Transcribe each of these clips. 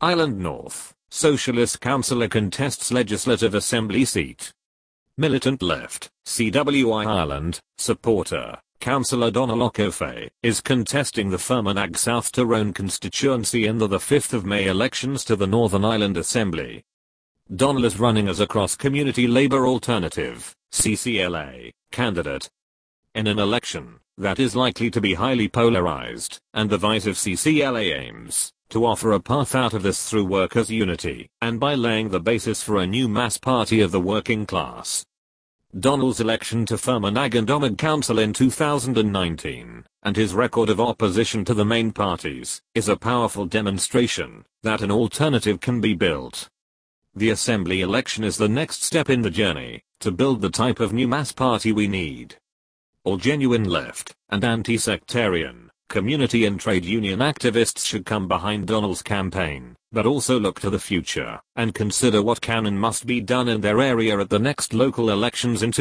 Island North, Socialist councillor contests Legislative Assembly seat. Militant left, CWI Ireland, supporter, Councillor Donal O'Cofey, is contesting the Fermanagh South Tyrone constituency in the 5th of May elections to the Northern Ireland Assembly. Donal is running as a cross-community Labour Alternative, CCLA, candidate in an election that is likely to be highly polarised, and the divisive CCLA aims to offer a path out of this through workers' unity, and by laying the basis for a new mass party of the working class. Donal's election to Fermanagh and Omagh Council in 2019, and his record of opposition to the main parties, is a powerful demonstration that an alternative can be built. The Assembly election is the next step in the journey to build the type of new mass party we need. All genuine left and anti-sectarian community and trade union activists should come behind Donal's campaign, but also look to the future and consider what can and must be done in their area at the next local elections in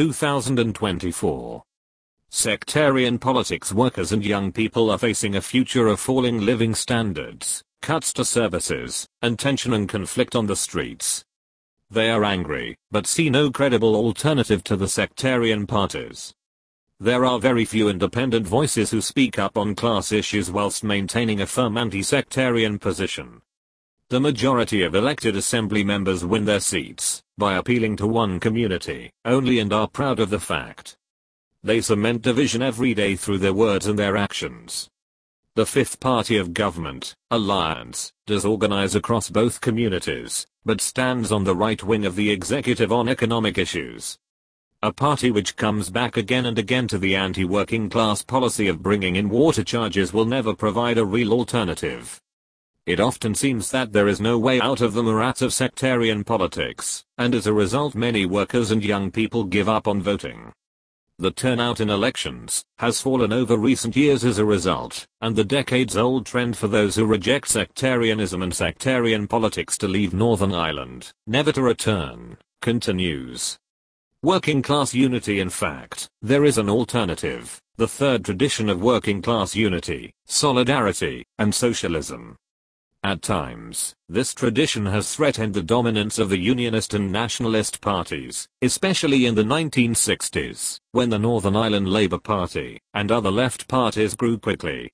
2024. Sectarian politics. Workers and young people are facing a future of falling living standards, cuts to services, and tension and conflict on the streets. They are angry, but see no credible alternative to the sectarian parties. There are very few independent voices who speak up on class issues whilst maintaining a firm anti-sectarian position. The majority of elected assembly members win their seats by appealing to one community only and are proud of the fact. They cement division every day through their words and their actions. The fifth party of government, Alliance, does organize across both communities, but stands on the right wing of the executive on economic issues. A party which comes back again and again to the anti-working class policy of bringing in water charges will never provide a real alternative. It often seems that there is no way out of the morass of sectarian politics, and as a result many workers and young people give up on voting. The turnout in elections has fallen over recent years as a result, and the decades-old trend for those who reject sectarianism and sectarian politics to leave Northern Ireland, never to return, continues. Working class unity. In fact, there is an alternative, the third tradition of working class unity, solidarity, and socialism. At times, this tradition has threatened the dominance of the Unionist and Nationalist parties, especially in the 1960s, when the Northern Ireland Labour Party and other left parties grew quickly.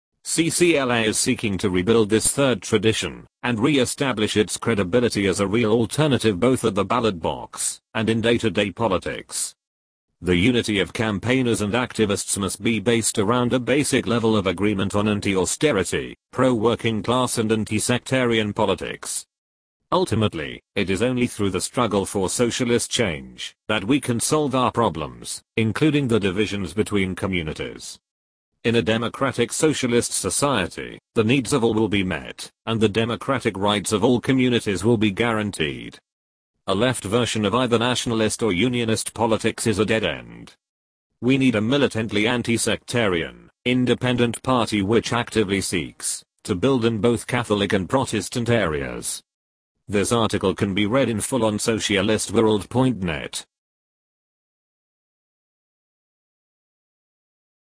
CCLA is seeking to rebuild this third tradition and re-establish its credibility as a real alternative both at the ballot box and in day-to-day politics. The unity of campaigners and activists must be based around a basic level of agreement on anti-austerity, pro-working class and anti-sectarian politics. Ultimately, it is only through the struggle for socialist change that we can solve our problems, including the divisions between communities. In a democratic socialist society, the needs of all will be met, and the democratic rights of all communities will be guaranteed. A left version of either nationalist or unionist politics is a dead end. We need a militantly anti-sectarian, independent party which actively seeks to build in both Catholic and Protestant areas. This article can be read in full on socialistworld.net.